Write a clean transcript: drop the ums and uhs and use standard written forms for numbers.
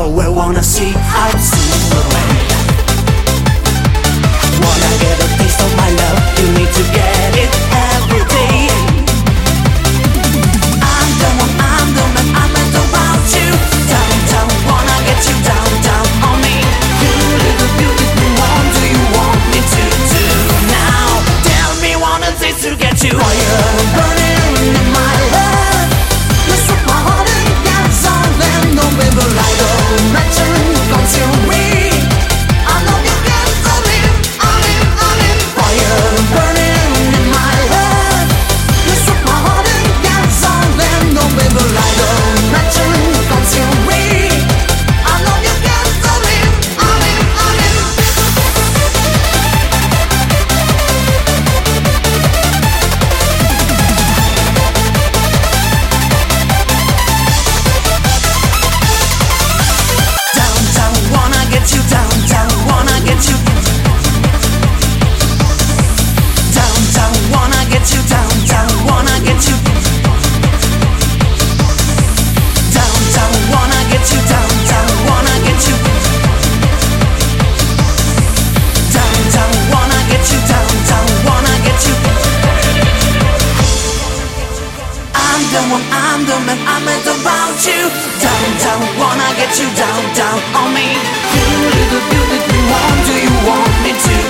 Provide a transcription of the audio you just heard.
nowhere, wanna see how Superman. Wanna get a taste of my love, you need to get it every day. I'm the one, I'm the man, I'm meant about you. Down, down, wanna get you down, down on me. You little beautiful one, do you want me to do now? Tell me what it takes to get you. Fire burning in my head, you struck my heart and got something. No baby light of match and consume me. I know you can't stop me. I'm in fire burning in my head. You struck my heart and got something. No baby light of match and consume me. I know you can't stop me. I'm in. Downtown, wanna get you downtown, wanna get you. Downtown, wanna get you downtown, wanna get you. Downtown, wanna get you downtown, wanna get you. Downtown, wanna get you downtown, wanna get you. I'm the one, I'm the man, I'm meant about you. Downtown, wanna get you down, down on me. You little beautiful one, do you want me to